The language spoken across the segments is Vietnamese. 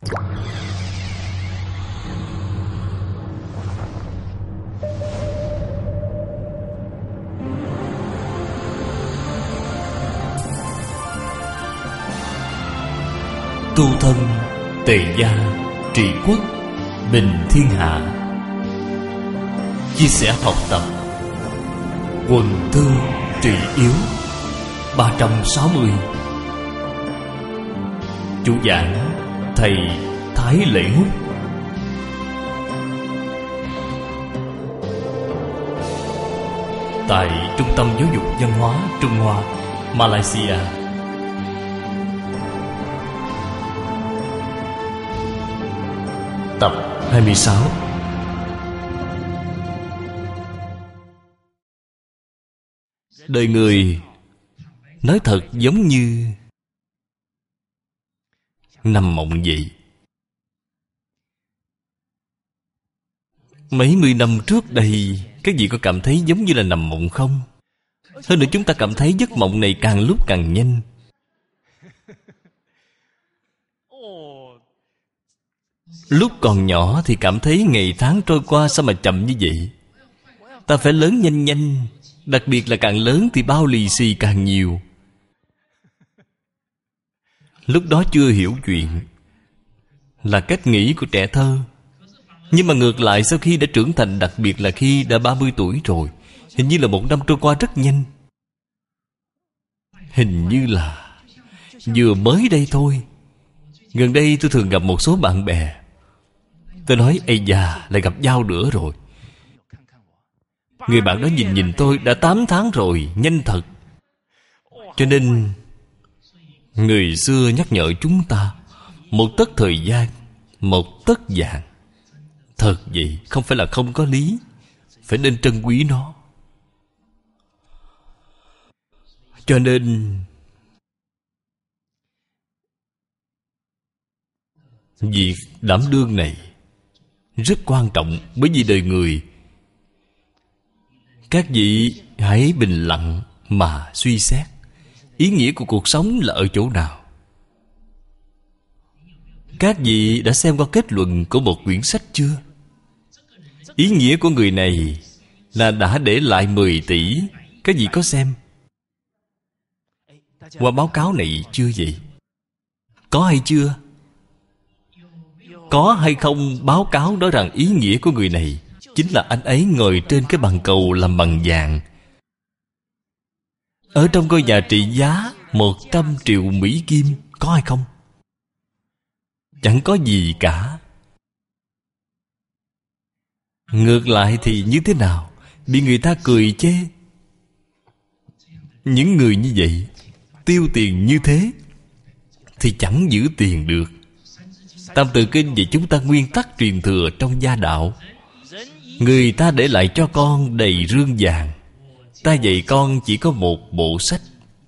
Tu thân tề gia, trị quốc bình thiên hạ. Chia sẻ học tập, quần thương trị yếu. 360. Chủ giảng thầy Thái Lễ Húc. Tại Trung tâm Giáo dục Văn hóa Trung Hoa, Malaysia. Tập 26. Đời người nói thật giống như nằm mộng vậy. Mấy mươi năm trước đây, các vị có cảm thấy giống như là nằm mộng không? Hơn nữa chúng ta cảm thấy giấc mộng này càng lúc càng nhanh. Lúc còn nhỏ thì cảm thấy ngày tháng trôi qua sao mà chậm như vậy. Ta phải lớn nhanh nhanh. Đặc biệt là càng lớn thì bao lì xì càng nhiều. Lúc đó chưa hiểu chuyện, là cách nghĩ của trẻ thơ. Nhưng mà ngược lại sau khi đã trưởng thành, đặc biệt là khi đã 30 tuổi rồi, hình như là một năm trôi qua rất nhanh. Hình như là vừa mới đây thôi. Gần đây tôi thường gặp một số bạn bè. Tôi nói ây da, lại gặp nhau nữa rồi. Người bạn đó nhìn nhìn tôi, đã 8 tháng rồi, nhanh thật. Cho nên người xưa nhắc nhở chúng ta, một tấc thời gian, một tấc vàng. Thật vậy, không phải là không có lý. Phải nên trân quý nó. Cho nên việc đảm đương này rất quan trọng. Bởi vì đời người, các vị hãy bình lặng mà suy xét. Ý nghĩa của cuộc sống là ở chỗ nào? Các vị đã xem qua kết luận của một quyển sách chưa? Ý nghĩa của người này là đã để lại 10 tỷ. Các vị có xem qua báo cáo này chưa vậy? Có hay chưa? Có hay không báo cáo nói rằng ý nghĩa của người này chính là anh ấy ngồi trên cái bằng cầu làm bằng vàng, ở trong ngôi nhà trị giá 100 triệu Mỹ Kim. Có hay không? Chẳng có gì cả. Ngược lại thì như thế nào? Bị người ta cười chê. Những người như vậy tiêu tiền như thế thì chẳng giữ tiền được. Tam Tự Kinh về chúng ta nguyên tắc truyền thừa trong gia đạo. Người ta để lại cho con đầy rương vàng, ta dạy con chỉ có một bộ sách.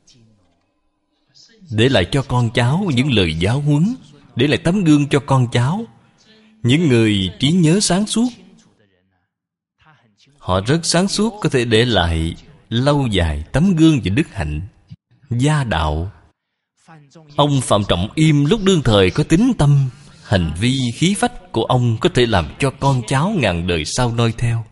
Để lại cho con cháu những lời giáo huấn, để lại tấm gương cho con cháu. Những người trí nhớ sáng suốt, họ rất sáng suốt, có thể để lại lâu dài tấm gương về đức hạnh, gia đạo. Ông Phạm Trọng Im lúc đương thời có tín tâm, hành vi khí phách của ông có thể làm cho con cháu ngàn đời sau noi theo.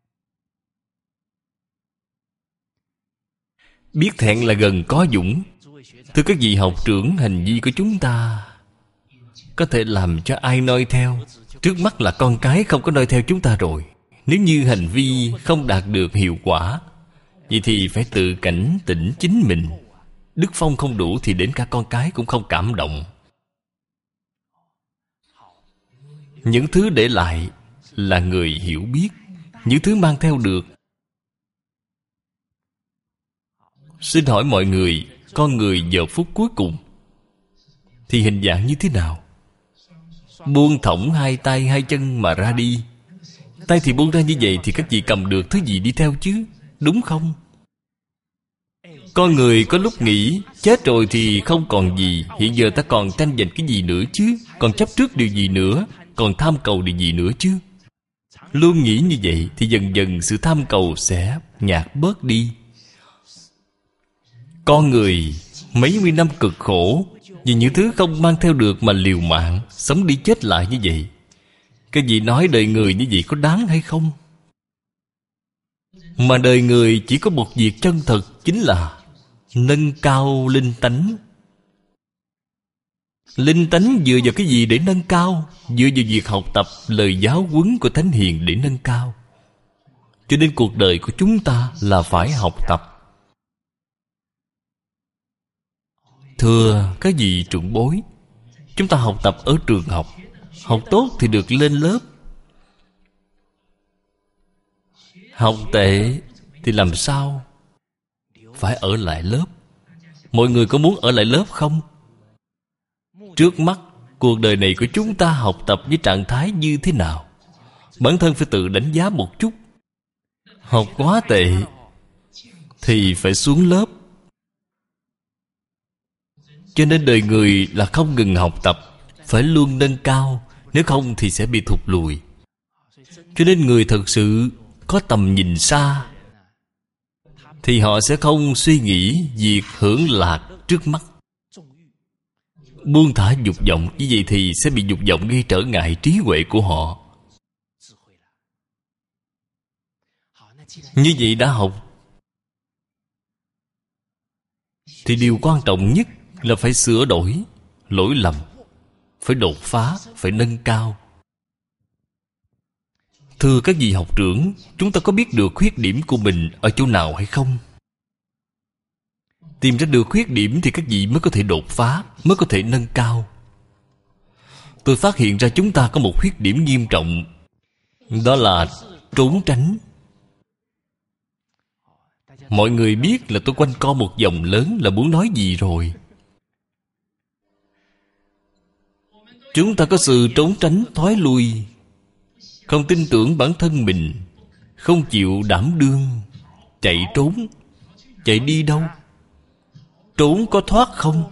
Biết thẹn là gần có dũng. Thưa các vị học trưởng, hành vi của chúng ta có thể làm cho ai noi theo. Trước mắt là con cái không có noi theo chúng ta rồi. Nếu như hành vi không đạt được hiệu quả, vậy thì phải tự cảnh tỉnh chính mình. Đức phong không đủ thì đến cả con cái cũng không cảm động. Những thứ để lại là người hiểu biết, những thứ mang theo được. Xin hỏi mọi người, con người giờ phút cuối cùng thì hình dạng như thế nào? Buông thõng hai tay hai chân mà ra đi. Tay thì buông ra như vậy thì các vị cầm được thứ gì đi theo chứ? Đúng không? Con người có lúc nghĩ chết rồi thì không còn gì. Hiện giờ ta còn tranh giành cái gì nữa chứ? Còn chấp trước điều gì nữa? Còn tham cầu điều gì nữa chứ? Luôn nghĩ như vậy thì dần dần sự tham cầu sẽ nhạt bớt đi. Con người mấy mươi năm cực khổ, Vì những thứ không mang theo được mà liều mạng, sống đi chết lại như vậy. Cái gì nói đời người như vậy có đáng hay không? Mà đời người chỉ có một việc chân thật, chính là nâng cao linh tánh. Linh tánh dựa vào cái gì để nâng cao? Dựa vào việc học tập lời giáo huấn của Thánh Hiền để nâng cao. Cho nên cuộc đời của chúng ta là phải học tập. Thưa các vị trưởng bối, chúng ta học tập ở trường học. Học tốt thì được lên lớp. Học tệ thì làm sao? Phải ở lại lớp. Mọi người có muốn ở lại lớp không? Trước mắt, cuộc đời này của chúng ta học tập với trạng thái như thế nào? Bản thân phải tự đánh giá một chút. Học quá tệ thì phải xuống lớp. Cho nên đời người là không ngừng học tập, phải luôn nâng cao, nếu không thì sẽ bị thụt lùi. Cho nên người thật sự có tầm nhìn xa thì họ sẽ không suy nghĩ việc hưởng lạc trước mắt. Buông thả dục vọng, như vậy thì sẽ bị dục vọng gây trở ngại trí huệ của họ. Như vậy đã học thì điều quan trọng nhất là phải sửa đổi lỗi lầm, phải đột phá, phải nâng cao. Thưa các vị học trưởng, chúng ta có biết được khuyết điểm của mình ở chỗ nào hay không? Tìm ra được khuyết điểm thì các vị mới có thể đột phá, mới có thể nâng cao. Tôi phát hiện ra chúng ta có một khuyết điểm nghiêm trọng, đó là trốn tránh. Mọi người biết là tôi quanh co một vòng lớn là muốn nói gì rồi. Chúng ta có sự trốn tránh thoái lui, không tin tưởng bản thân mình, không chịu đảm đương, chạy trốn. Chạy đi đâu? Trốn có thoát không?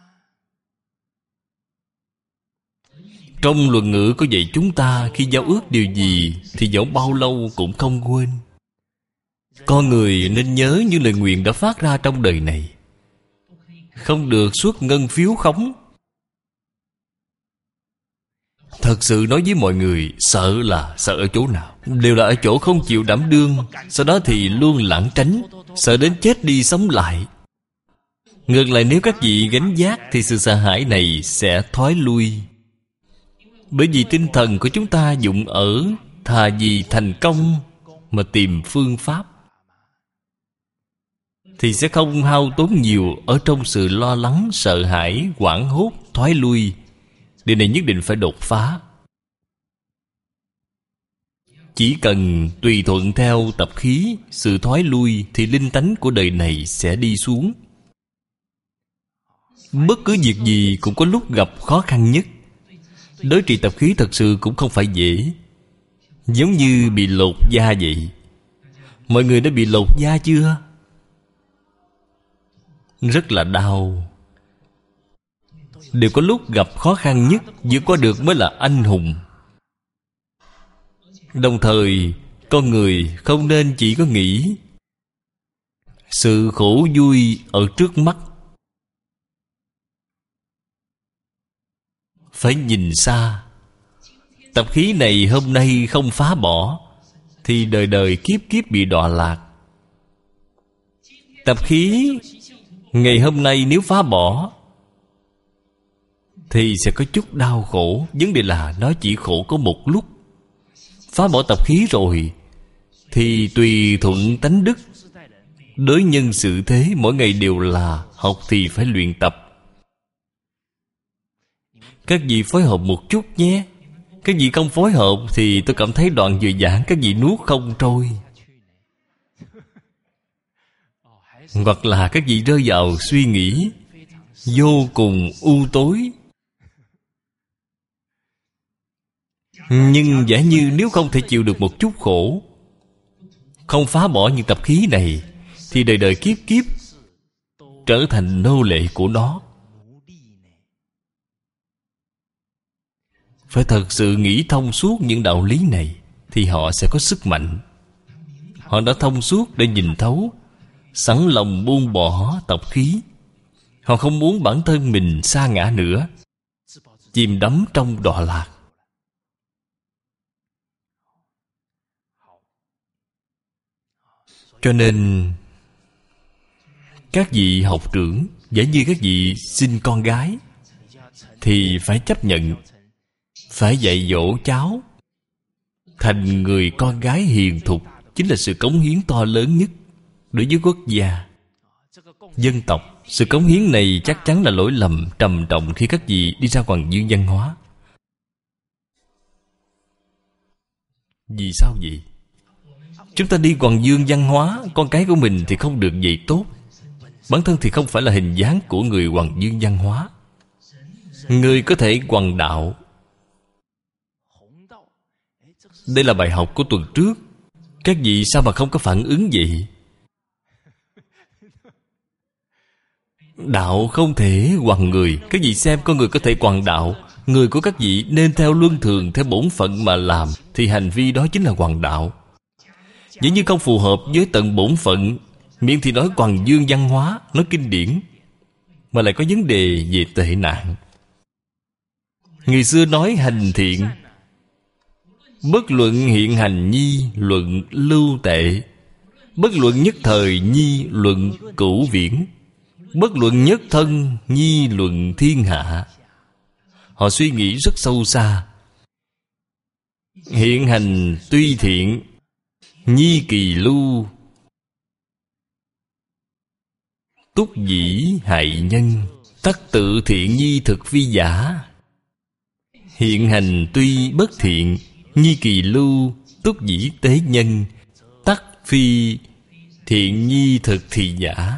Trong luận ngữ có dạy chúng ta khi giao ước điều gì thì dẫu bao lâu cũng không quên. Con người nên nhớ những lời nguyện đã phát ra trong đời này, không được xuất ngân phiếu khống. Thật sự nói với mọi người, sợ là sợ ở chỗ nào? Đều là ở chỗ không chịu đảm đương. Sau đó thì luôn lảng tránh, sợ đến chết đi sống lại. Ngược lại, nếu các vị gánh vác thì sự sợ hãi này sẽ thoái lui. Bởi vì tinh thần của chúng ta dụng ở thà vì thành công mà tìm phương pháp, thì sẽ không hao tốn nhiều ở trong sự lo lắng, sợ hãi, hoảng hốt, thoái lui. Điều này nhất định phải đột phá. Chỉ cần tùy thuận theo tập khí, sự thoái lui thì linh tánh của đời này sẽ đi xuống. Bất cứ việc gì cũng có lúc gặp khó khăn nhất. Đối trị tập khí thật sự cũng không phải dễ. Giống như bị lột da vậy. Mọi người đã bị lột da chưa? Rất là đau. Đều có lúc gặp khó khăn nhất, vượt qua được mới là anh hùng. Đồng thời, con người không nên chỉ có nghĩ sự khổ vui ở trước mắt. Phải nhìn xa. Tập khí này hôm nay không phá bỏ thì đời đời kiếp kiếp bị đọa lạc. Tập khí ngày hôm nay nếu phá bỏ thì sẽ có chút đau khổ. Vấn đề là nó chỉ khổ có một lúc. Phá bỏ tập khí rồi thì tùy thuận tánh đức. Đối nhân xử thế mỗi ngày đều là học thì phải luyện tập. Các vị phối hợp một chút nhé. Các vị không phối hợp thì tôi cảm thấy đoạn vừa giảng các vị nuốt không trôi. Hoặc là các vị rơi vào suy nghĩ vô cùng u tối. Nhưng giả như nếu không thể chịu được một chút khổ, không phá bỏ những tập khí này, thì đời đời kiếp kiếp trở thành nô lệ của nó. Phải thật sự nghĩ thông suốt những đạo lý này thì họ sẽ có sức mạnh. Họ đã thông suốt để nhìn thấu, sẵn lòng buông bỏ tập khí. Họ không muốn bản thân mình sa ngã nữa, chìm đắm trong đọa lạc. Cho nên các vị học trưởng, giả như các vị sinh con gái thì phải chấp nhận, phải dạy dỗ cháu thành người con gái hiền thục. Chính là sự cống hiến to lớn nhất đối với quốc gia, dân tộc. Sự cống hiến này chắc chắn là lỗi lầm trầm trọng khi các vị đi ra hoàng dương văn hóa. Vì sao vậy? Chúng ta đi hoàng dương văn hóa, con cái của mình thì không được dạy tốt, bản thân thì không phải là hình dáng của người hoàng dương văn hóa. Người có thể hoằng đạo. Đây là bài học của tuần trước. Các vị sao mà không có phản ứng vậy? Đạo không thể hoằng người. Các vị xem, con người có thể hoằng đạo. Người của các vị nên theo luân thường, theo bổn phận mà làm, thì hành vi đó chính là hoằng đạo. Nếu như không phù hợp với tận bổn phận, miệng thì nói hoàng dương văn hóa, nói kinh điển, mà lại có vấn đề về tệ nạn. Người xưa nói hành thiện, bất luận hiện hành nhi luận lưu tệ, bất luận nhất thời nhi luận cửu viễn, bất luận nhất thân nhi luận thiên hạ. Họ suy nghĩ rất sâu xa. Hiện hành tuy thiện, nhi kỳ lưu, túc dĩ hại nhân, tắc tự thiện nhi thực phi giả. Hiện hành tuy bất thiện, nhi kỳ lưu, túc dĩ tế nhân, tắc phi thiện nhi thực thì giả.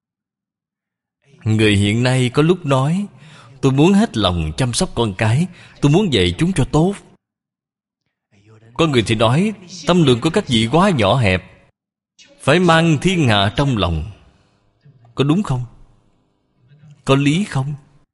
Người hiện nay có lúc nói, tôi muốn hết lòng chăm sóc con cái, tôi muốn dạy chúng cho tốt. Có người thì nói, tâm lượng của các vị quá nhỏ hẹp, phải mang thiên hạ trong lòng. Có đúng không? Có lý không?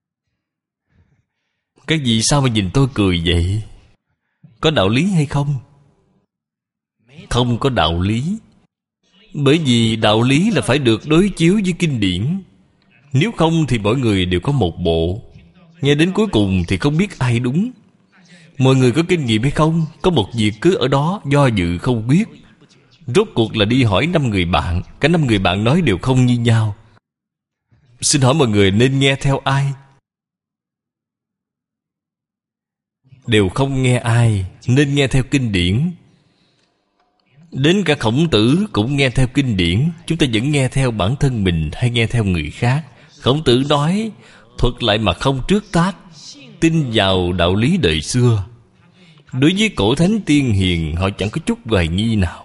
Các vị sao mà nhìn tôi cười vậy? Có đạo lý hay không? Không có đạo lý. Bởi vì đạo lý là phải được đối chiếu với kinh điển. Nếu không thì mỗi người đều có một bộ, nghe đến cuối cùng thì không biết ai đúng. Mọi người có kinh nghiệm hay không? Có một việc cứ ở đó do dự không quyết. Rốt cuộc là đi hỏi 5 người bạn, cả 5 người bạn nói đều không như nhau. Xin hỏi mọi người nên nghe theo ai? Đều không nghe ai, nên nghe theo kinh điển. Đến cả Khổng Tử cũng nghe theo kinh điển. Chúng ta vẫn nghe theo bản thân mình hay nghe theo người khác? Khổng Tử nói, thuật lại mà không trước tác, tin vào đạo lý đời xưa. Đối với cổ thánh tiên hiền, họ chẳng có chút hoài nghi nào.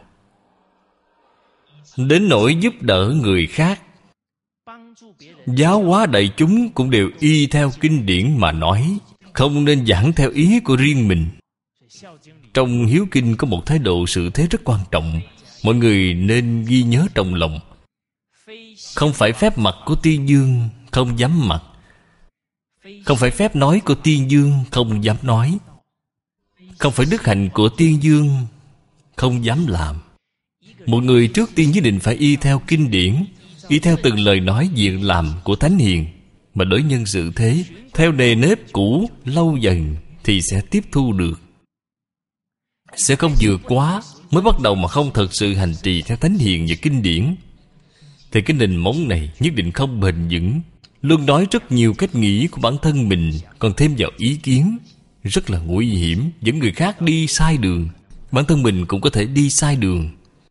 Đến nỗi giúp đỡ người khác, giáo hóa đại chúng cũng đều y theo kinh điển mà nói, không nên giảng theo ý của riêng mình. Trong hiếu kinh có một thái độ sự thế rất quan trọng, mọi người nên ghi nhớ trong lòng. Không phải phép mặc của tiên dương, không dám mặc. Không phải phép nói của tiên dương, không dám nói. Không phải đức hạnh của tiên dương, không dám làm. Một người trước tiên nhất định phải y theo kinh điển, y theo từng lời nói việc làm của thánh hiền, mà đối nhân xử thế theo nề nếp cũ, lâu dần thì sẽ tiếp thu được. Sẽ không vượt quá. Mới bắt đầu mà không thật sự hành trì theo thánh hiền và kinh điển thì cái nền móng này nhất định không bền vững. Luôn nói rất nhiều cách nghĩ của bản thân mình, còn thêm vào ý kiến, rất là nguy hiểm, dẫn người khác đi sai đường. Bản thân mình cũng có thể đi sai đường.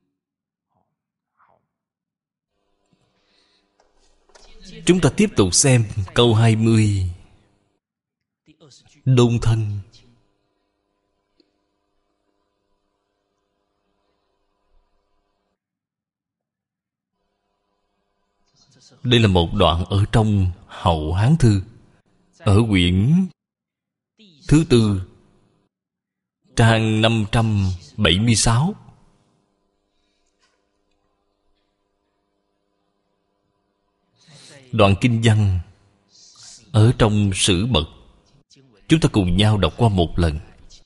Chúng ta tiếp tục xem câu 20. Đôn thân. Đây là một đoạn ở trong Hậu Hán Thư, ở quyển thứ 4, trang 576. Đoạn kinh văn ở trong Sử Bật. Chúng ta cùng nhau đọc qua một lần.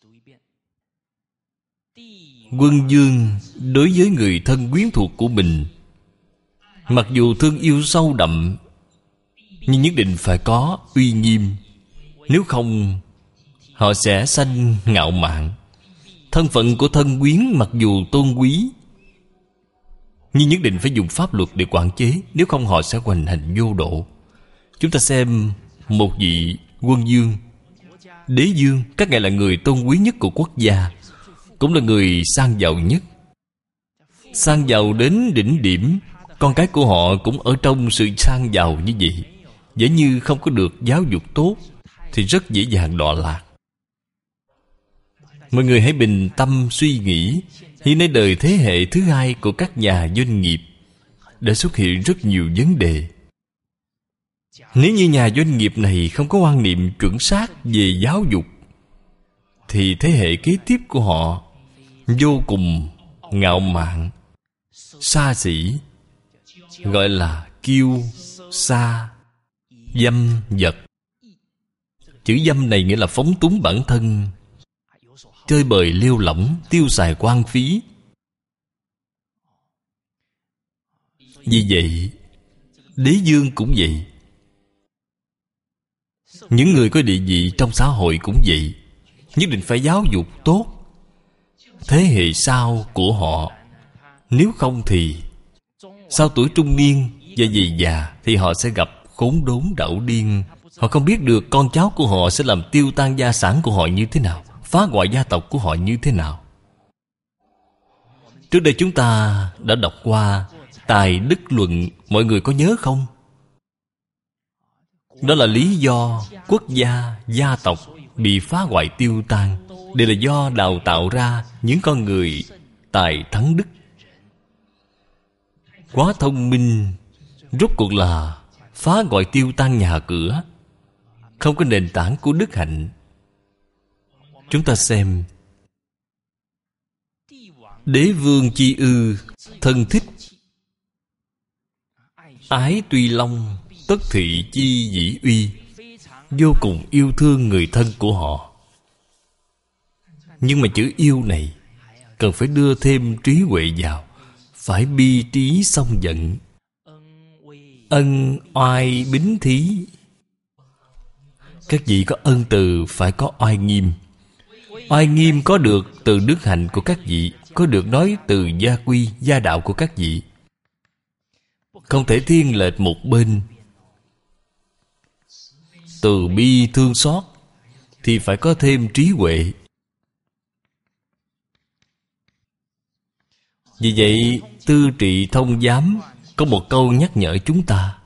Quân vương đối với người thân quyến thuộc của mình, mặc dù thương yêu sâu đậm, nhưng nhất định phải có uy nghiêm. Nếu không, họ sẽ sanh ngạo mạn. Thân phận của thân quyến mặc dù tôn quý, nhưng nhất định phải dùng pháp luật để quản chế. Nếu không họ sẽ hoành hành vô độ. Chúng ta xem một vị quân vương, đế vương. Các ngài là người tôn quý nhất của quốc gia, cũng là người sang giàu nhất. Sang giàu đến đỉnh điểm, con cái của họ cũng ở trong sự sang giàu như vậy. Giả như không có được giáo dục tốt thì rất dễ dàng đọa lạc. Mọi người hãy bình tâm suy nghĩ. Hiện nay đời thế hệ thứ hai của các nhà doanh nghiệp đã xuất hiện rất nhiều vấn đề. Nếu như nhà doanh nghiệp này không có quan niệm chuẩn xác về giáo dục, thì thế hệ kế tiếp của họ vô cùng ngạo mạn, xa xỉ, gọi là kiêu sa dâm vật. Chữ dâm này nghĩa là phóng túng bản thân, chơi bời lêu lỏng, tiêu xài quan phí. Vì vậy, đế vương cũng vậy, những người có địa vị trong xã hội cũng vậy. Nhất định phải giáo dục tốt thế hệ sau của họ. Nếu không thì sau tuổi trung niên và về già thì họ sẽ gặp khốn đốn đảo điên. Họ không biết được con cháu của họ sẽ làm tiêu tan gia sản của họ như thế nào, phá hoại gia tộc của họ như thế nào. Trước đây chúng ta đã đọc qua Tài Đức Luận, mọi người có nhớ không? Đó là lý do quốc gia, gia tộc bị phá hoại tiêu tan đều là do đào tạo ra những con người tài thắng đức. Quá thông minh, rốt cuộc là phá hoại tiêu tan nhà cửa, không có nền tảng của đức hạnh. Chúng ta xem Đế vương chi ư thân thích, ái tuy long tất thị chi dĩ uy. Vô cùng yêu thương người thân của họ. Nhưng mà chữ yêu này cần phải đưa thêm trí huệ vào. Phải bi trí song giận, ân oai bính thí. Các vị có ân từ phải có oai nghiêm. Oai nghiêm có được từ đức hạnh của các vị, có được nói từ gia quy, gia đạo của các vị. Không thể thiên lệch một bên. Từ bi thương xót thì phải có thêm trí huệ. Vì vậy Tư Trị Thông Giám có một câu nhắc nhở chúng ta: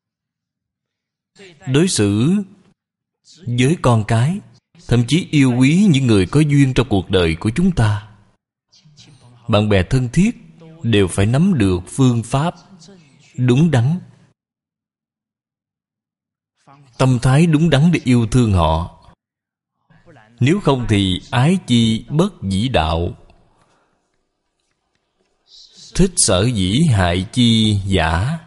đối xử với con cái, thậm chí yêu quý những người có duyên trong cuộc đời của chúng ta, bạn bè thân thiết, đều phải nắm được phương pháp đúng đắn, tâm thái đúng đắn để yêu thương họ. Nếu không thì ái chi bất dĩ đạo, thích sở dĩ hại chi giả.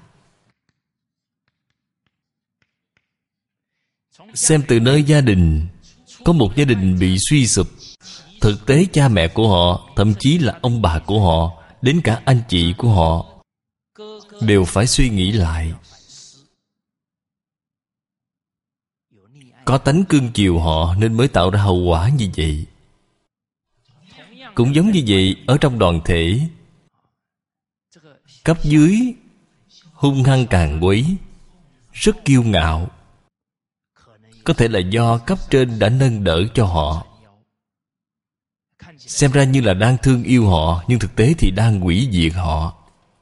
Xem từ nơi gia đình, có một gia đình bị suy sụp, thực tế cha mẹ của họ, thậm chí là ông bà của họ, đến cả anh chị của họ đều phải suy nghĩ lại. Có tánh cưng chiều họ nên mới tạo ra hậu quả như vậy. Cũng giống như vậy, ở trong đoàn thể, cấp dưới hung hăng càn quấy, rất kiêu ngạo. Có thể là do cấp trên đã nâng đỡ cho họ, xem ra như là đang thương yêu họ, nhưng thực tế thì đang hủy diệt họ.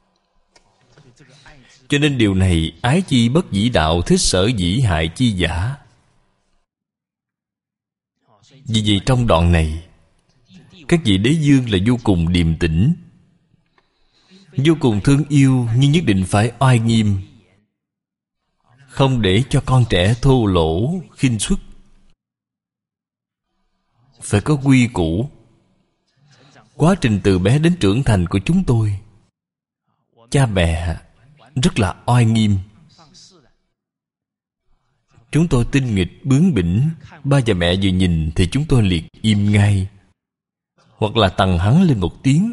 Cho nên điều này ái chi bất dĩ đạo, thích sở dĩ hại chi giả. Vì vậy trong đoạn này, các vị đế vương là vô cùng điềm tĩnh, vô cùng thương yêu, nhưng nhất định phải oai nghiêm, không để cho con trẻ thô lỗ, khinh suất. Phải có quy củ. Quá trình từ bé đến trưởng thành của chúng tôi, cha mẹ rất là oai nghiêm. Chúng tôi tinh nghịch bướng bỉnh, ba và mẹ vừa nhìn thì chúng tôi liệt im ngay, hoặc là tằng hắn lên một tiếng.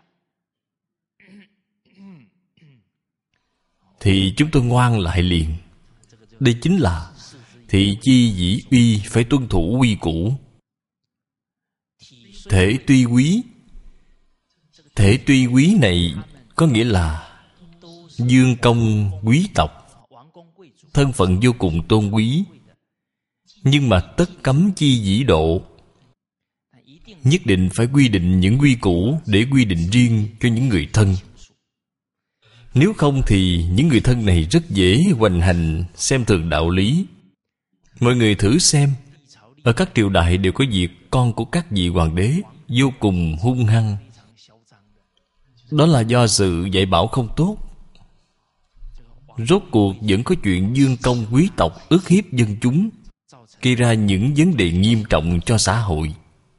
Thì chúng tôi ngoan lại liền. Đây chính là thị chi dĩ uy, phải tuân thủ quy củ. Thể tuy quý. Thể tuy quý này có nghĩa là dương công quý tộc, thân phận vô cùng tôn quý. Nhưng mà tất cấm chi dĩ độ, nhất định phải quy định những quy củ để quy định riêng cho những người thân. Nếu không thì những người thân này rất dễ hoành hành, xem thường đạo lý. Mọi người thử xem, ở các triều đại đều có việc con của các vị hoàng đế vô cùng hung hăng. Đó là do sự dạy bảo không tốt. Rốt cuộc vẫn có chuyện dương công quý tộc ức hiếp dân chúng, gây ra những vấn đề nghiêm trọng cho xã hội.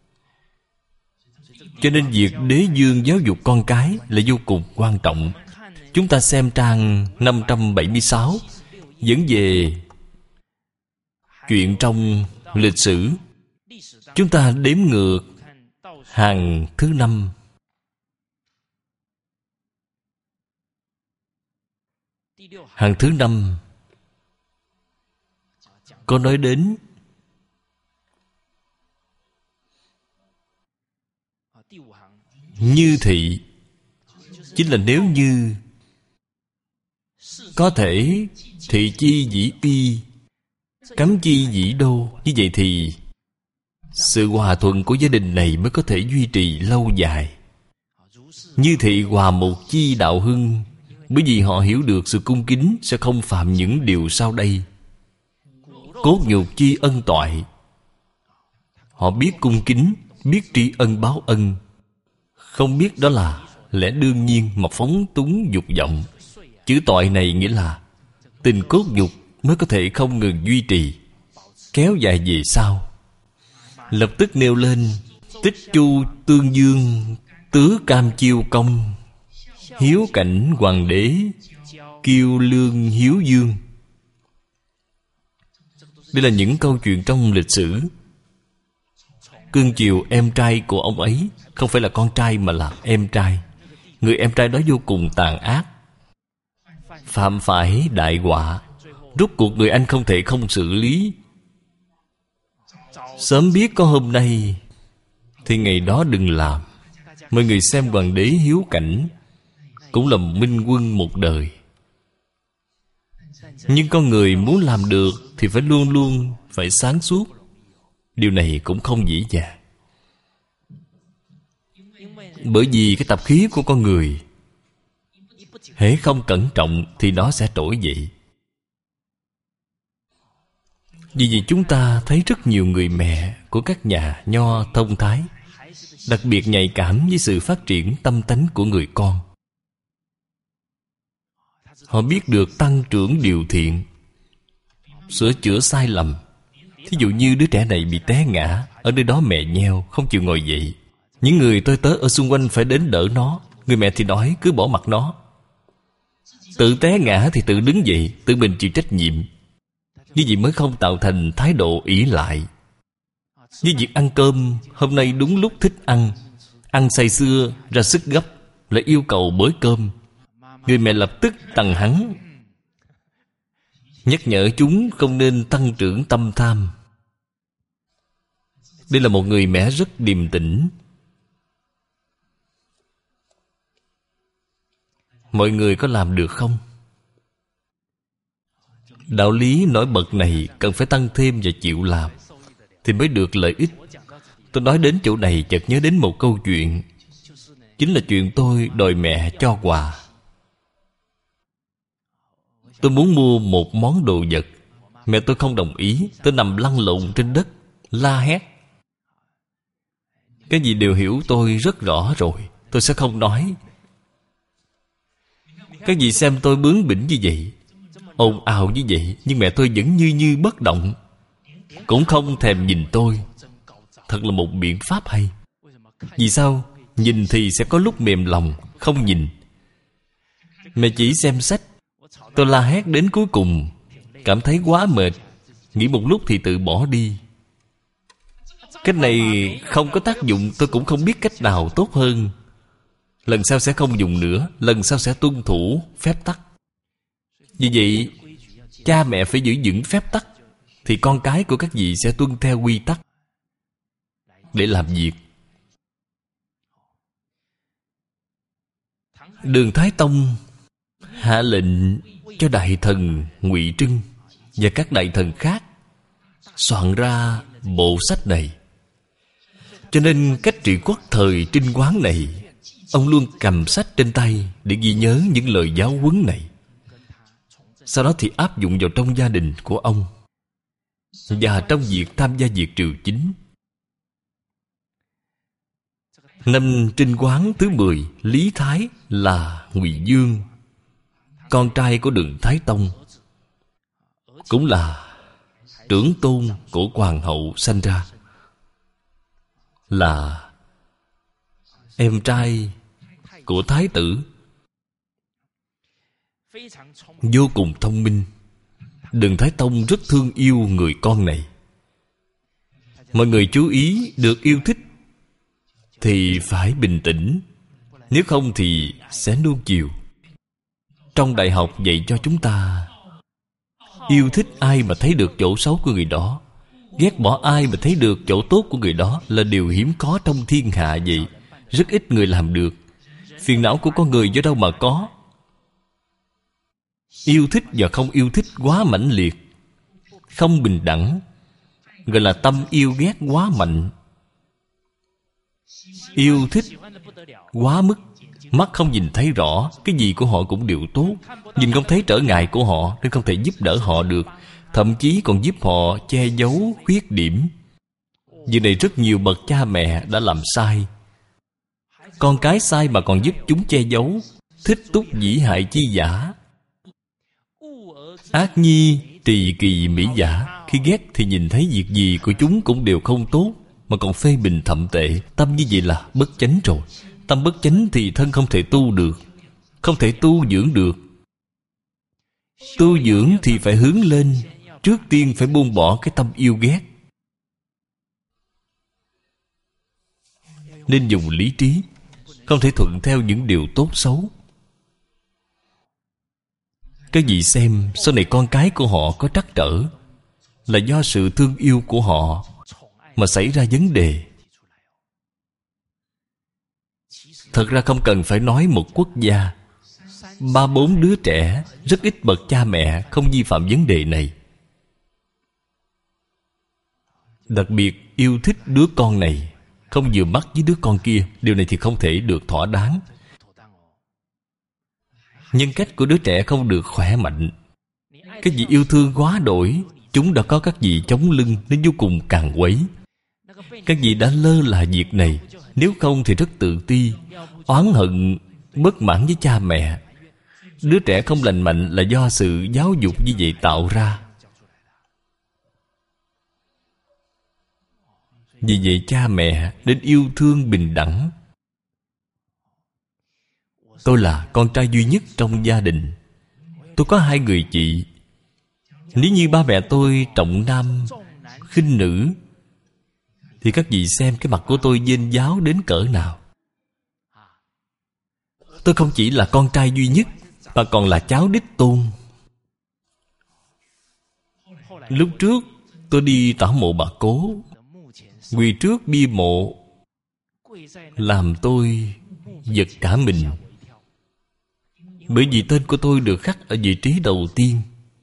Cho nên việc đế dương giáo dục con cái là vô cùng quan trọng. Chúng ta xem trang 576, dẫn về chuyện trong lịch sử. Chúng ta đếm ngược hàng thứ 5. Hàng thứ 5 có nói đến như thị, chính là nếu như có thể thị chi dĩ uy, cấm chi dĩ đô. Như vậy thì sự hòa thuận của gia đình này mới có thể duy trì lâu dài. Như thị hòa một chi đạo hưng, bởi vì họ hiểu được sự cung kính sẽ không phạm những điều sau đây. Cốt nhục chi ân toại, họ biết cung kính, biết tri ân báo ân, không biết đó là lẽ đương nhiên mà phóng túng dục vọng. Chữ toại này nghĩa là tình cốt nhục mới có thể không ngừng duy trì, kéo dài về sau. Lập tức nêu lên tích chu tương dương, tứ cam chiêu công, hiếu cảnh hoàng đế, kiêu lương hiếu dương. Đây là những câu chuyện trong lịch sử. Cưng chiều em trai của ông ấy, không phải là con trai mà là em trai. Người em trai đó vô cùng tàn ác, phạm phải đại họa. Rốt cuộc người anh không thể không xử lý. Sớm biết có hôm nay thì ngày đó đừng làm. Mọi người xem hoàng đế hiếu cảnh cũng là minh quân một đời. Nhưng con người muốn làm được thì phải luôn luôn phải sáng suốt. Điều này cũng không dễ dàng. Bởi vì cái tập khí của con người, hễ không cẩn trọng thì nó sẽ trỗi dậy. Vì vậy chúng ta thấy rất nhiều người mẹ của các nhà nho thông thái đặc biệt nhạy cảm với sự phát triển tâm tánh của người con. Họ biết được tăng trưởng điều thiện, sửa chữa sai lầm. Thí dụ như đứa trẻ này bị té ngã, ở nơi đó mẹ nheo, không chịu ngồi dậy. Những người tôi tớ ở xung quanh phải đến đỡ nó. Người mẹ thì nói cứ bỏ mặc nó. Tự té ngã thì tự đứng dậy, tự mình chịu trách nhiệm. Như vậy mới không tạo thành thái độ ỷ lại. Như việc ăn cơm, hôm nay đúng lúc thích ăn, ăn say sưa, ra sức gấp, lại yêu cầu bới cơm. Người mẹ lập tức tằng hắn, nhắc nhở chúng không nên tăng trưởng tâm tham. Đây là một người mẹ rất điềm tĩnh. Mọi người có làm được không? Đạo lý nổi bật này cần phải tăng thêm và chịu làm thì mới được lợi ích. Tôi nói đến chỗ này chợt nhớ đến một câu chuyện. Chính là chuyện tôi đòi mẹ cho quà. Tôi muốn mua một món đồ vật, mẹ tôi không đồng ý. Tôi nằm lăn lộn trên đất, la hét. Cái gì đều hiểu tôi rất rõ rồi, tôi sẽ không nói. Các vị xem tôi bướng bỉnh như vậy, ồn ào như vậy, nhưng mẹ tôi vẫn như bất động, cũng không thèm nhìn tôi. Thật là một biện pháp hay. Vì sao? Nhìn thì sẽ có lúc mềm lòng, không nhìn. Mẹ chỉ xem sách. Tôi la hét đến cuối cùng, cảm thấy quá mệt, nghĩ một lúc thì tự bỏ đi. Cách này không có tác dụng, tôi cũng không biết cách nào tốt hơn. Lần sau sẽ không dùng nữa, lần sau sẽ tuân thủ phép tắc. Vì vậy, cha mẹ phải giữ vững phép tắc, thì con cái của các vị sẽ tuân theo quy tắc để làm việc. Đường Thái Tông hạ lệnh cho đại thần Ngụy Trưng và các đại thần khác soạn ra bộ sách này. Cho nên cách trị quốc thời Trinh Quán này, ông luôn cầm sách trên tay để ghi nhớ những lời giáo huấn này. Sau đó thì áp dụng vào trong gia đình của ông và trong việc tham gia việc triều chính. Năm Trinh Quán thứ 10, Lý Thái là Ngụy Dương, con trai của Đường Thái Tông, cũng là trưởng tôn của hoàng hậu sanh ra, là em trai của thái tử, vô cùng thông minh. Đường Thái Tông rất thương yêu người con này. Mọi người chú ý, được yêu thích thì phải bình tĩnh, nếu không thì sẽ nuông chiều. Trong đại học dạy cho chúng ta, yêu thích ai mà thấy được chỗ xấu của người đó, ghét bỏ ai mà thấy được chỗ tốt của người đó là điều hiếm có trong thiên hạ vậy. Rất ít người làm được. Phiền não của con người do đâu mà có? Yêu thích và không yêu thích quá mãnh liệt, không bình đẳng, gọi là tâm yêu ghét quá mạnh. Yêu thích quá mức, mắt không nhìn thấy rõ, cái gì của họ cũng đều tốt, nhìn không thấy trở ngại của họ nên không thể giúp đỡ họ được, thậm chí còn giúp họ che giấu khuyết điểm. Việc này rất nhiều bậc cha mẹ đã làm sai. Con cái sai mà còn giúp chúng che giấu, thích túc dĩ hại chi giả. Ác nhi trì kỳ mỹ giả. Khi ghét thì nhìn thấy việc gì của chúng cũng đều không tốt, mà còn phê bình thậm tệ. Tâm như vậy là bất chánh rồi. Tâm bất chánh thì thân không thể tu được, không thể tu dưỡng được. Tu dưỡng thì phải hướng lên, trước tiên phải buông bỏ cái tâm yêu ghét. Nên dùng lý trí, không thể thuận theo những điều tốt xấu. Các vị xem, sau này con cái của họ có trắc trở, là do sự thương yêu của họ mà xảy ra vấn đề. Thật ra không cần phải nói một quốc gia, 3-4 đứa trẻ, rất ít bậc cha mẹ không vi phạm vấn đề này. Đặc biệt yêu thích đứa con này, không vừa mắt với đứa con kia. Điều này thì không thể được thỏa đáng. Nhân cách của đứa trẻ không được khỏe mạnh. Cái gì yêu thương quá đổi, chúng đã có các vị chống lưng, nó vô cùng càn quấy. Các vị đã lơ là việc này, nếu không thì rất tự ti, oán hận, bất mãn với cha mẹ. Đứa trẻ không lành mạnh là do sự giáo dục như vậy tạo ra. Vì vậy cha mẹ nên yêu thương bình đẳng. Tôi là con trai duy nhất trong gia đình. Tôi có 2 người chị. Nếu như ba mẹ tôi trọng nam khinh nữ, thì các vị xem cái mặt của tôi vênh váo đến cỡ nào. Tôi không chỉ là con trai duy nhất, mà còn là cháu đích tôn. Lúc trước tôi đi tảo mộ bà cố, quỳ trước bia mộ làm tôi giật cả mình. Bởi vì tên của tôi được khắc ở vị trí đầu tiên,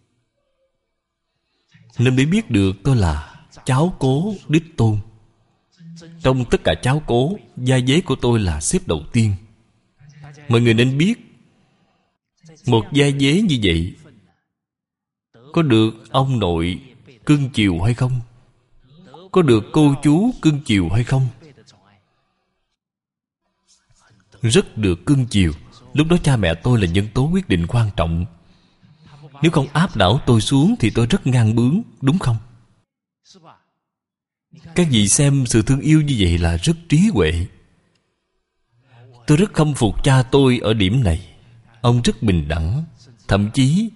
nên mới biết được tôi là cháu cố đích tôn. Trong tất cả cháu cố, gia dế của tôi là xếp đầu tiên. Mọi người nên biết, một gia dế như vậy có được ông nội cưng chiều hay không? Có được cô chú cưng chiều hay không? Rất được cưng chiều. Lúc đó cha mẹ tôi là nhân tố quyết định quan trọng. Nếu không áp đảo tôi xuống thì tôi rất ngang bướng, đúng không? Các vị xem, sự thương yêu như vậy là rất trí huệ. Tôi rất khâm phục cha tôi ở điểm này. Ông rất bình đẳng. Thậm chí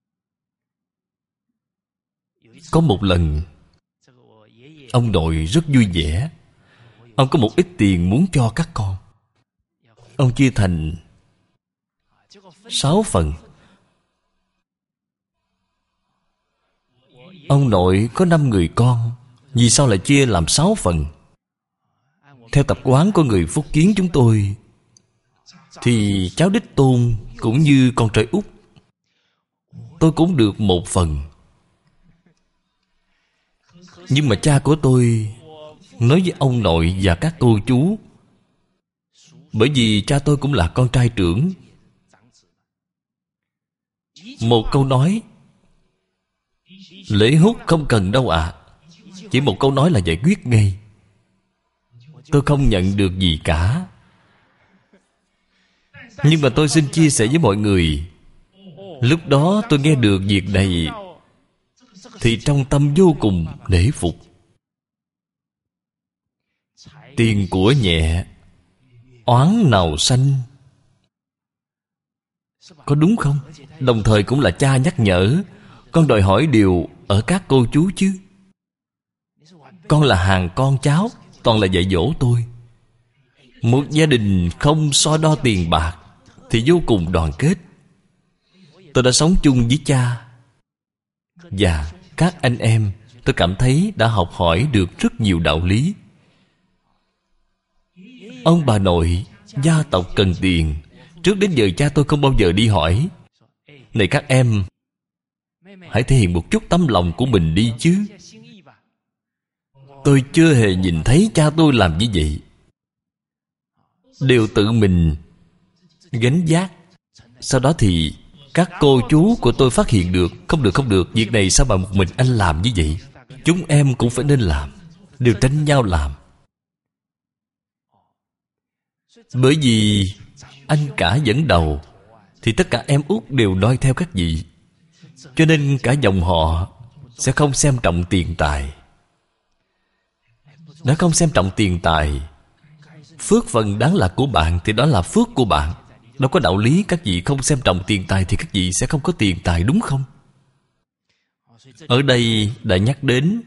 có một lần, ông nội rất vui vẻ. Ông có một ít tiền muốn cho các con. Ông chia thành 6 phần. Ông nội có 5 người con, vì sao lại chia làm 6 phần? Theo tập quán của người Phúc Kiến chúng tôi, thì cháu đích tôn cũng như con trai út, tôi cũng được 1 phần. Nhưng mà cha của tôi nói với ông nội và các cô chú, bởi vì cha tôi cũng là con trai trưởng, một câu nói: lễ hút không cần đâu ạ. Chỉ một câu nói là giải quyết ngay. Tôi không nhận được gì cả. Nhưng mà tôi xin chia sẻ với mọi người, lúc đó tôi nghe được việc này thì trong tâm vô cùng nể phục. Tiền của nhẹ, oán nào sanh, có đúng không? Đồng thời cũng là cha nhắc nhở con đòi hỏi điều ở các cô chú chứ. Con là hàng con cháu, toàn là dạy dỗ tôi. Một gia đình không so đo tiền bạc thì vô cùng đoàn kết. Tôi đã sống chung với cha và các anh em. Tôi cảm thấy đã học hỏi được rất nhiều đạo lý. Ông bà nội, gia tộc cần tiền. Trước đến giờ cha tôi không bao giờ đi hỏi: này các em, hãy thể hiện một chút tấm lòng của mình đi chứ. Tôi chưa hề nhìn thấy cha tôi làm như vậy. Đều tự mình gánh vác. Sau đó thì các cô chú của tôi phát hiện được: không được, việc này sao mà một mình anh làm như vậy? Chúng em cũng phải nên làm. Đều tranh nhau làm. Bởi vì anh cả dẫn đầu thì tất cả em út đều noi theo các vị, cho nên cả dòng họ sẽ không xem trọng tiền tài. Đã không xem trọng tiền tài, phước phần đáng là của bạn thì đó là phước của bạn. Đâu có đạo lý các vị không xem trọng tiền tài thì các vị sẽ không có tiền tài, đúng không? Ở đây đã nhắc đến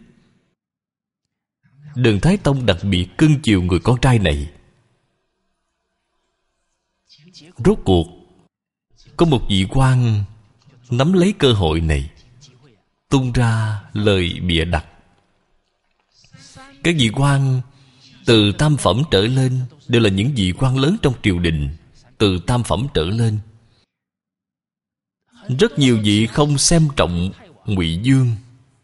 Đường Thái Tông đặc biệt cưng chiều người con trai này. Rốt cuộc có một vị quan nắm lấy cơ hội này, tung ra lời bịa đặt. Các vị quan từ tam phẩm trở lên đều là những vị quan lớn trong triều đình. Từ tam phẩm trở lên, rất nhiều vị không xem trọng Ngụy Dương.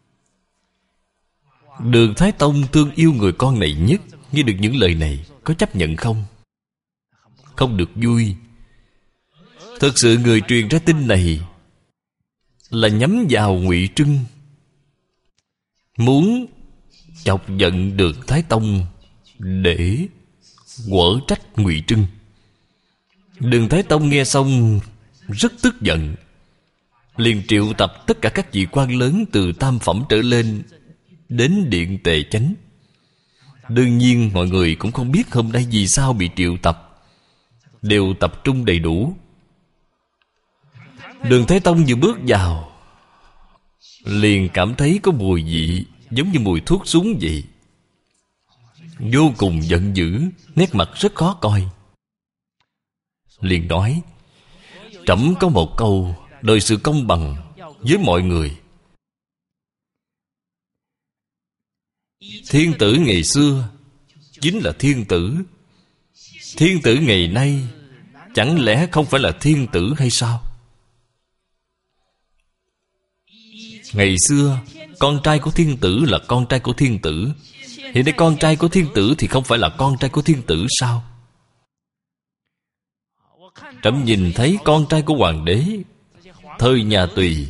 Đường Thái Tông thương yêu người con này nhất. Nghe được những lời này, có chấp nhận không? Không được vui. Thực sự người truyền ra tin này là nhắm vào Ngụy Trưng, muốn chọc giận Đường Thái Tông để quở trách Ngụy Trưng. Đường Thái Tông nghe xong rất tức giận, liền triệu tập tất cả các vị quan lớn từ tam phẩm trở lên đến điện Tề Chánh. Đương nhiên mọi người cũng không biết hôm nay vì sao bị triệu tập, đều tập trung đầy đủ. Đường Thái Tông vừa bước vào, liền cảm thấy có mùi vị giống như mùi thuốc súng vậy. Vô cùng giận dữ, nét mặt rất khó coi. Liền nói: trẫm có một câu đòi sự công bằng với mọi người. Thiên tử ngày xưa chính là thiên tử. Thiên tử ngày nay chẳng lẽ không phải là thiên tử hay sao? Ngày xưa con trai của thiên tử là con trai của thiên tử. Hiện nay con trai của thiên tử thì không phải là con trai của thiên tử sao? Trẫm nhìn thấy con trai của hoàng đế, thời nhà Tùy,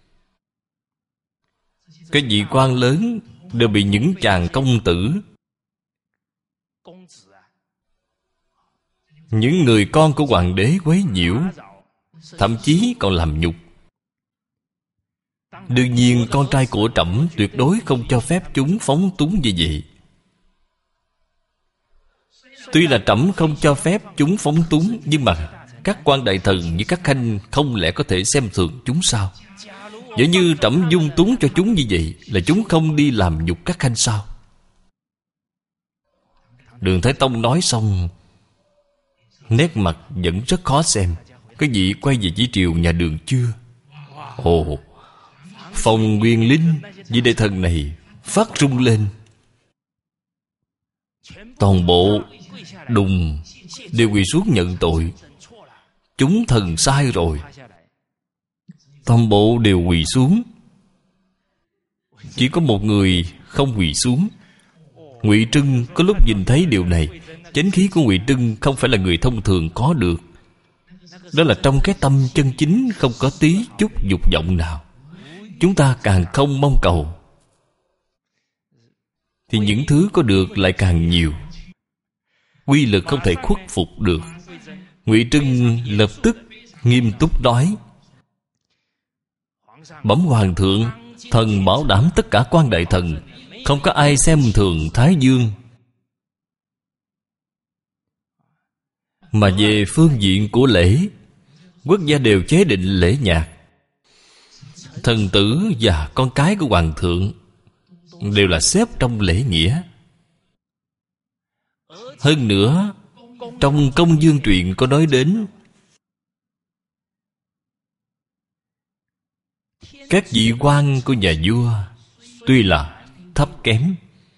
cái vị quan lớn đều bị những chàng công tử, những người con của hoàng đế quấy nhiễu, thậm chí còn làm nhục. Đương nhiên con trai của trẫm tuyệt đối không cho phép chúng phóng túng như vậy. Tuy là trẫm không cho phép chúng phóng túng, nhưng mà các quan đại thần như các khanh không lẽ có thể xem thường chúng sao? Nếu như trẫm dung túng cho chúng như vậy, là chúng không đi làm nhục các khanh sao? Đường Thái Tông nói xong, nét mặt vẫn rất khó xem. Cái vị quay về chỉ triều nhà Đường chưa? Ồ, Phòng Nguyên Linh vị đại thần này phát rung lên, toàn bộ đùng đều quỳ xuống nhận tội. Chúng thần sai rồi. Toàn bộ đều quỳ xuống, chỉ có một người không quỳ xuống. Ngụy Trưng có lúc nhìn thấy điều này. Chánh khí của Ngụy Trưng không phải là người thông thường có được. Đó là trong cái tâm chân chính, không có tí chút dục vọng nào. Chúng ta càng không mong cầu, thì những thứ có được lại càng nhiều. Quy lực không thể khuất phục được. Ngụy Trưng lập tức nghiêm túc nói: bẩm Hoàng thượng, thần bảo đảm tất cả quan đại thần không có ai xem thường Thái Dương. Mà về phương diện của lễ, quốc gia đều chế định lễ nhạc. Thần tử và con cái của Hoàng thượng đều là xếp trong lễ nghĩa. Hơn nữa, trong Công Dương truyện có nói đến các vị quan của nhà vua tuy là thấp kém,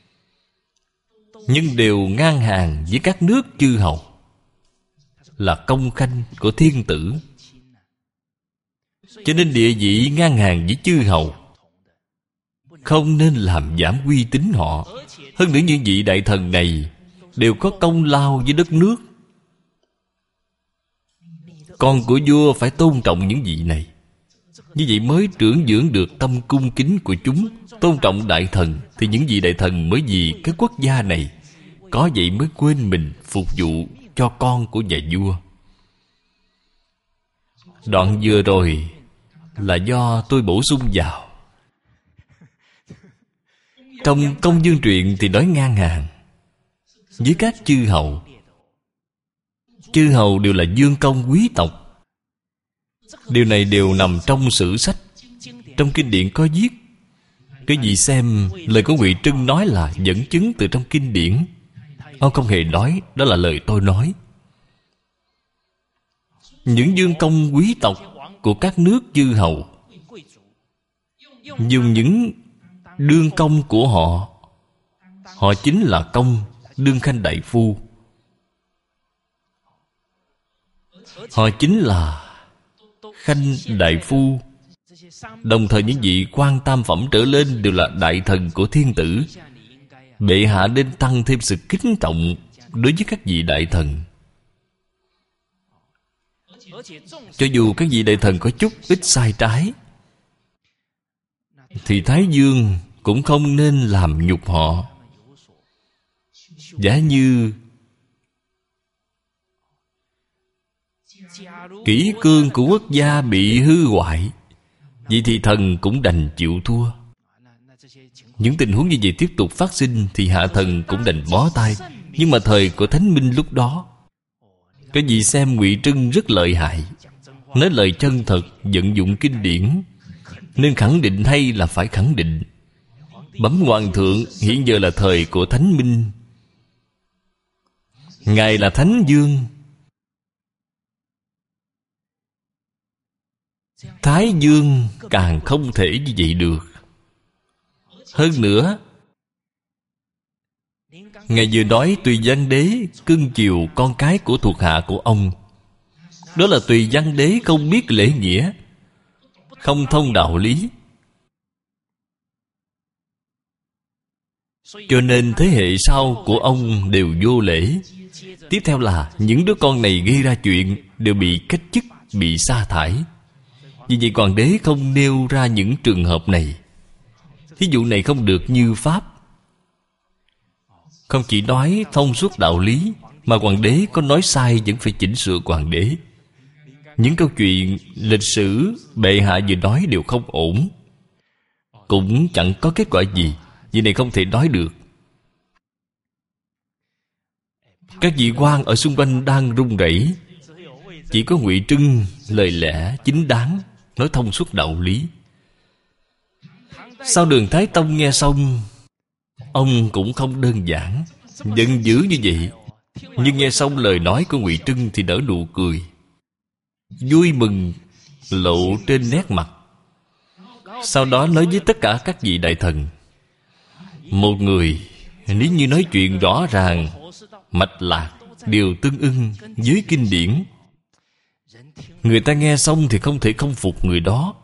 nhưng đều ngang hàng với các nước chư hầu, là công khanh của thiên tử. Cho nên địa vị ngang hàng với chư hầu, không nên làm giảm uy tín họ. Hơn nữa những vị đại thần này đều có công lao với đất nước. Con của vua phải tôn trọng những vị này, như vậy mới trưởng dưỡng được tâm cung kính của chúng. Tôn trọng đại thần thì những vị đại thần mới vì cái quốc gia này. Có vậy mới quên mình phục vụ cho con của nhà vua. Đoạn vừa rồi là do tôi bổ sung vào. Trong Công Dương truyện thì nói ngang hàng với các chư hầu. Chư hầu đều là vương công quý tộc. Điều này đều nằm trong sử sách. Trong kinh điển có viết. Cái gì xem lời của Ngụy Trưng nói là dẫn chứng từ trong kinh điển. Ông không hề nói đó là lời tôi nói. Những vương công quý tộc của các nước chư hầu dùng những đương công của họ. Họ chính là công đương khanh đại phu. Họ chính là khanh đại phu. Đồng thời những vị quan tam phẩm trở lên đều là đại thần của thiên tử. Bệ hạ nên tăng thêm sự kính trọng đối với các vị đại thần. Cho dù các vị đại thần có chút ít sai trái, thì Thái Dương cũng không nên làm nhục họ. Giả như kỷ cương của quốc gia bị hư hoại, vậy thì thần cũng đành chịu thua. Những tình huống như vậy tiếp tục phát sinh thì hạ thần cũng đành bó tay. Nhưng mà thời của Thánh Minh lúc đó, cái gì xem Ngụy Trưng rất lợi hại, nói lời chân thật, vận dụng kinh điển, nên khẳng định hay là phải khẳng định. Bẩm Hoàng thượng, hiện giờ là thời của Thánh Minh, Ngài là Thánh Dương. Thái Dương càng không thể như vậy được. Hơn nữa, Ngài vừa nói Tùy Văn Đế cưng chiều con cái của thuộc hạ của ông. Đó là Tùy Văn Đế không biết lễ nghĩa, không thông đạo lý. Cho nên thế hệ sau của ông đều vô lễ. Tiếp theo là những đứa con này gây ra chuyện đều bị cách chức, bị sa thải. Vì vậy Hoàng đế không nêu ra những trường hợp này. Thí dụ này không được như Pháp. Không chỉ nói thông suốt đạo lý, mà Hoàng đế có nói sai vẫn phải chỉnh sửa Hoàng đế. Những câu chuyện lịch sử bệ hạ vừa nói đều không ổn, cũng chẳng có kết quả gì. Vì này không thể nói được. Các vị quan ở xung quanh đang run rẩy. Chỉ có Ngụy Trưng lời lẽ chính đáng, nói thông suốt đạo lý. Sau Đường Thái Tông nghe xong, ông cũng không đơn giản, giận dữ như vậy. Nhưng nghe xong lời nói của Ngụy Trưng thì nở nụ cười, vui mừng lộ trên nét mặt. Sau đó nói với tất cả các vị đại thần. Một người nếu như nói chuyện rõ ràng, mạch lạc, đều tương ưng với kinh điển, người ta nghe xong thì không thể không phục người đó.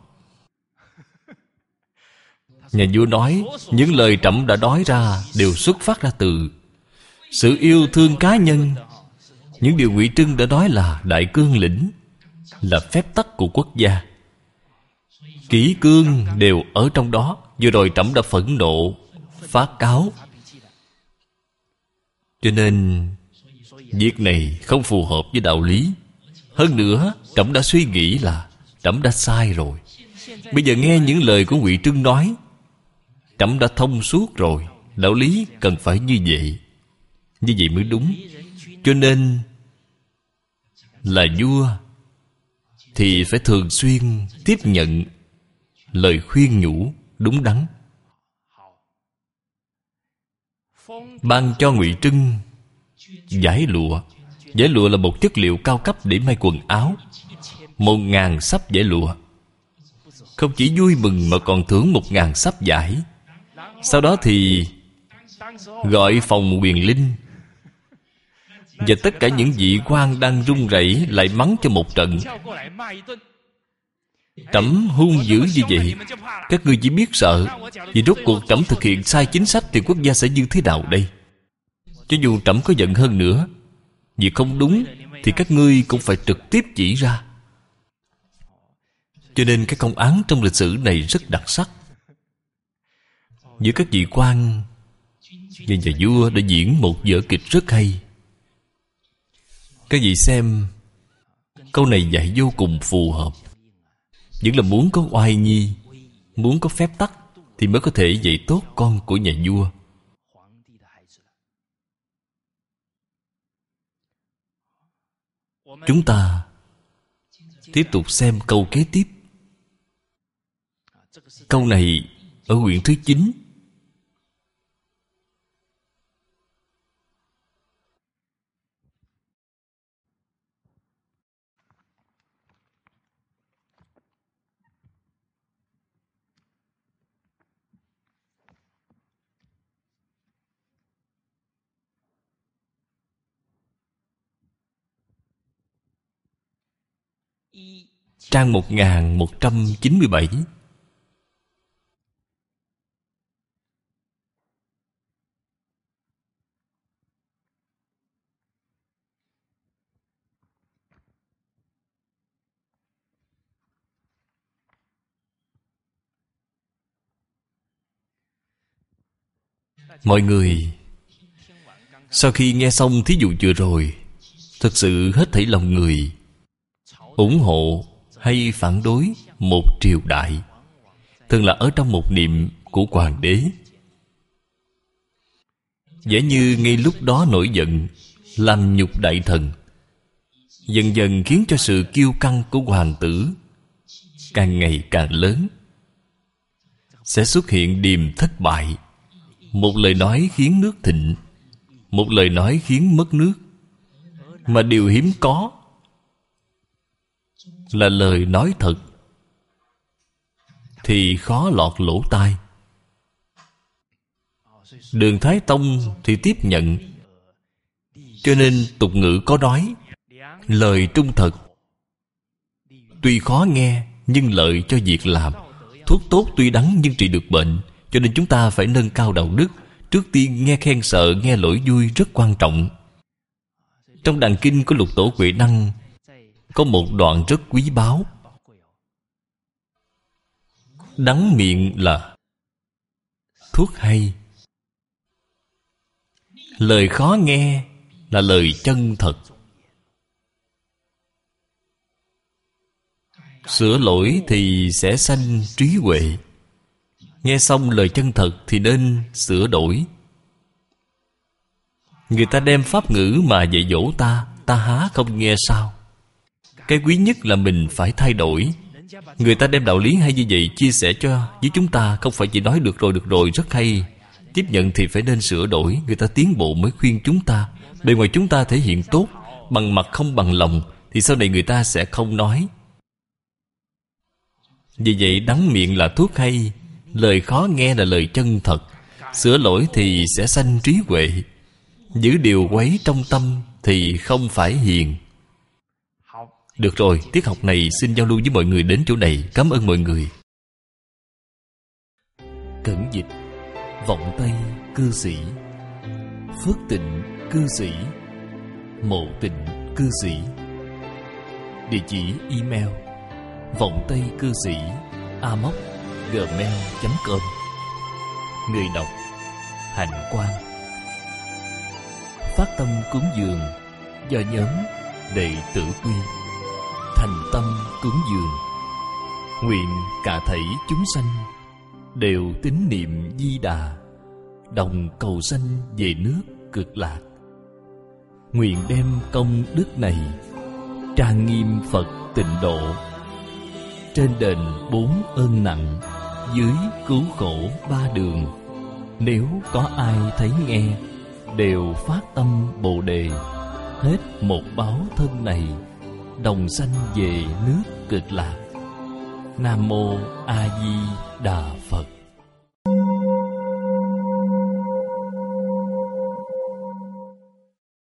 Nhà vua nói, những lời trẫm đã nói ra đều xuất phát ra từ sự yêu thương cá nhân. Những điều Ngụy Trưng đã nói là đại cương lĩnh, là phép tắc của quốc gia. Kỷ cương đều ở trong đó. Vừa rồi trẫm đã phẫn nộ phát cáo, cho nên việc này không phù hợp với đạo lý. Hơn nữa trẫm đã suy nghĩ là trẫm đã sai rồi. Bây giờ nghe những lời của Ngụy Trưng nói, trẫm đã thông suốt rồi. Đạo lý cần phải như vậy, như vậy mới đúng. Cho nên là vua thì phải thường xuyên tiếp nhận lời khuyên nhủ đúng đắn. Ban cho Ngụy Trưng vải lụa. Vải lụa là một chất liệu cao cấp để may quần áo. 1000 sắp vải lụa. Không chỉ vui mừng mà còn thưởng 1000 sắp vải. Sau đó thì gọi phòng huyền linh, và tất cả những vị quan đang run rẩy lại mắng cho một trận. Trẫm hung dữ như vậy, các ngươi chỉ biết sợ. Vì rốt cuộc trẫm thực hiện sai chính sách thì quốc gia sẽ như thế nào đây? Cho dù trẫm có giận hơn nữa, vì không đúng thì các ngươi cũng phải trực tiếp chỉ ra. Cho nên cái công án trong lịch sử này rất đặc sắc. Giữa các vị quan và nhà vua đã diễn một vở kịch rất hay. Các vị xem, câu này dạy vô cùng phù hợp. Vẫn là muốn có oai nghi, muốn có phép tắc thì mới có thể dạy tốt con của nhà vua. Chúng ta tiếp tục xem câu kế tiếp. Câu này ở quyển thứ 9. Trang 1197. Mọi người sau khi nghe xong thí dụ vừa rồi, thực sự hết thảy lòng người ủng hộ hay phản đối một triều đại, thường là ở trong một niệm của hoàng đế. Giả như ngay lúc đó nổi giận, làm nhục đại thần, dần dần khiến cho sự kiêu căng của hoàng tử càng ngày càng lớn. Sẽ xuất hiện điềm thất bại. Một lời nói khiến nước thịnh, một lời nói khiến mất nước. Mà điều hiếm có là lời nói thật thì khó lọt lỗ tai. Đường Thái Tông thì tiếp nhận. Cho nên tục ngữ có nói, lời trung thật tuy khó nghe nhưng lợi cho việc làm. Thuốc tốt tuy đắng nhưng trị được bệnh. Cho nên chúng ta phải nâng cao đạo đức. Trước tiên nghe khen sợ, nghe lỗi vui rất quan trọng. Trong Đàn Kinh của Lục Tổ Huệ Năng có một đoạn rất quý báu. Đắng miệng là thuốc hay, lời khó nghe là lời chân thật. Sửa lỗi thì sẽ sanh trí huệ. Nghe xong lời chân thật thì nên sửa đổi. Người ta đem pháp ngữ mà dạy dỗ ta, ta há không nghe sao? Cái quý nhất là mình phải thay đổi. Người ta đem đạo lý hay như vậy chia sẻ cho với chúng ta, không phải chỉ nói được rồi rất hay. Tiếp nhận thì phải nên sửa đổi. Người ta tiến bộ mới khuyên chúng ta. Bề ngoài chúng ta thể hiện tốt, bằng mặt không bằng lòng, thì sau này người ta sẽ không nói. Vì vậy đắng miệng là thuốc hay, lời khó nghe là lời chân thật. Sửa lỗi thì sẽ sanh trí huệ. Giữ điều quấy trong tâm thì không phải hiền. Được rồi, tiết học này xin giao lưu với mọi người đến chỗ này. Cảm ơn mọi người. Cẩn dịch: Vọng Tây cư sĩ, Phước Tịnh cư sĩ, Mộ Tịnh cư sĩ. Địa chỉ email: vọng tây cư sĩ amos@gmail.com. Người đọc: Hạnh Quang. Phát tâm cúng dường do nhóm Đệ tử Quy. Thành tâm cúng dường, nguyện cả thảy chúng sanh đều tín niệm Di Đà, đồng cầu sanh về nước Cực Lạc. Nguyện đem công đức này trang nghiêm Phật Tịnh Độ, trên đền 4 ơn nặng, dưới cứu khổ 3 đường. Nếu có ai thấy nghe, đều phát tâm Bồ Đề, hết một báo thân này, đồng sanh về nước Cực Lạc. Nam Mô A Di Đà Phật.